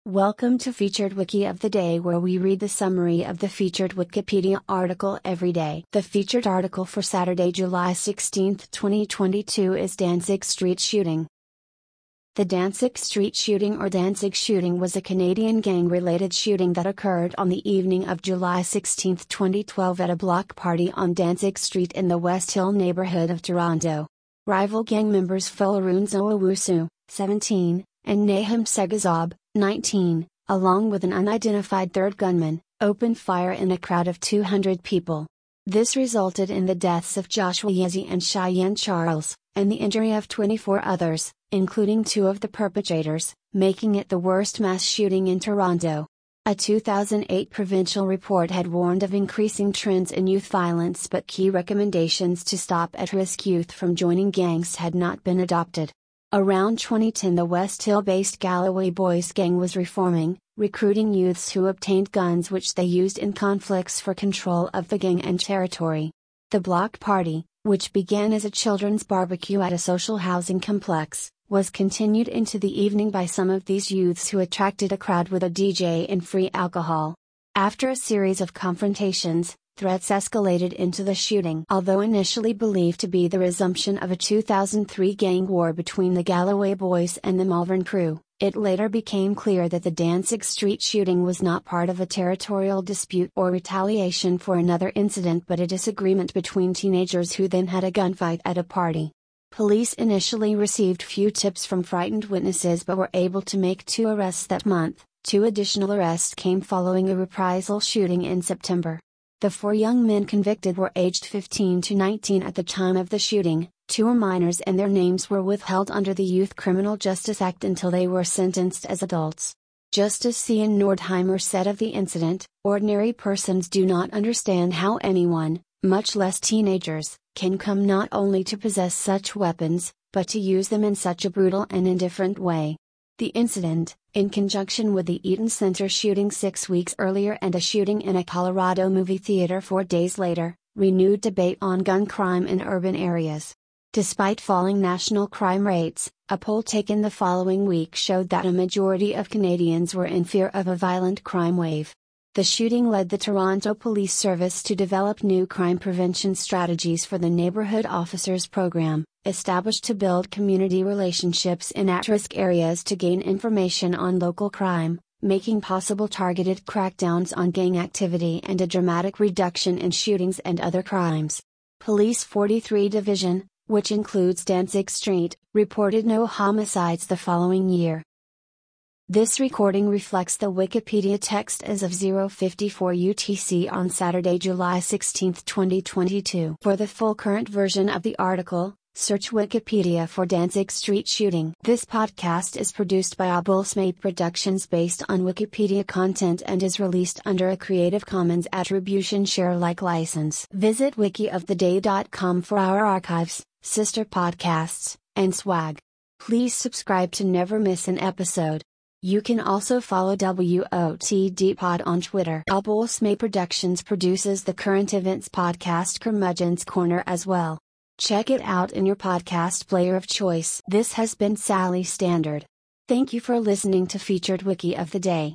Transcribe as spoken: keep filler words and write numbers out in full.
Welcome to Featured Wiki of the Day, where we read the summary of the featured Wikipedia article every day. The featured article for Saturday, July sixteenth, twenty twenty-two is Danzig Street Shooting. The Danzig Street Shooting or Danzig Shooting was a Canadian gang-related shooting that occurred on the evening of July sixteenth, twenty twelve at a block party on Danzig Street in the West Hill neighborhood of Toronto. Rival gang members Folorunso Owusu, seventeen, and Nahum Segazob, nineteen, along with an unidentified third gunman, opened fire in a crowd of two hundred people. This resulted in the deaths of Joshua Yezi and Cheyenne Charles, and the injury of twenty-four others, including two of the perpetrators, making it the worst mass shooting in Toronto. A two thousand eight provincial report had warned of increasing trends in youth violence, but key recommendations to stop at-risk youth from joining gangs had not been adopted. Around twenty ten, the West Hill-based Galloway Boys gang was reforming, recruiting youths who obtained guns which they used in conflicts for control of the gang and territory. The block party, which began as a children's barbecue at a social housing complex, was continued into the evening by some of these youths who attracted a crowd with a D J and free alcohol. After a series of confrontations, threats escalated into the shooting. Although initially believed to be the resumption of a two thousand three gang war between the Galloway Boys and the Malvern Crew, it later became clear that the Danzig Street shooting was not part of a territorial dispute or retaliation for another incident, but a disagreement between teenagers who then had a gunfight at a party. Police initially received few tips from frightened witnesses but were able to make two arrests that month. Two additional arrests came following a reprisal shooting in September. The four young men convicted were aged fifteen to nineteen at the time of the shooting. Two were minors and their names were withheld under the Youth Criminal Justice Act until they were sentenced as adults. Justice Ian Nordheimer said of the incident, "Ordinary persons do not understand how anyone, much less teenagers, can come not only to possess such weapons, but to use them in such a brutal and indifferent way." The incident, in conjunction with the Eaton Center shooting six weeks earlier and a shooting in a Colorado movie theater four days later, renewed debate on gun crime in urban areas. Despite falling national crime rates, a poll taken the following week showed that a majority of Canadians were in fear of a violent crime wave. The shooting led the Toronto Police Service to develop new crime prevention strategies for the Neighborhood Officers Program, established to build community relationships in at-risk areas to gain information on local crime, making possible targeted crackdowns on gang activity and a dramatic reduction in shootings and other crimes. Police forty-three Division, which includes Danzig Street, reported no homicides the following year. This recording reflects the Wikipedia text as of zero fifty-four U T C on Saturday, July sixteenth, twenty twenty-two. For the full current version of the article, search Wikipedia for Danzig Street Shooting. This podcast is produced by Abulsmate Productions based on Wikipedia content and is released under a Creative Commons Attribution Share Alike license. Visit wiki of the day dot com for our archives, sister podcasts, and swag. Please subscribe to never miss an episode. You can also follow W O T D Pod on Twitter. Abulsmate Productions produces the current events podcast Curmudgeon's Corner as well. Check it out in your podcast player of choice. This has been Sally Standard. Thank you for listening to Featured Wiki of the Day.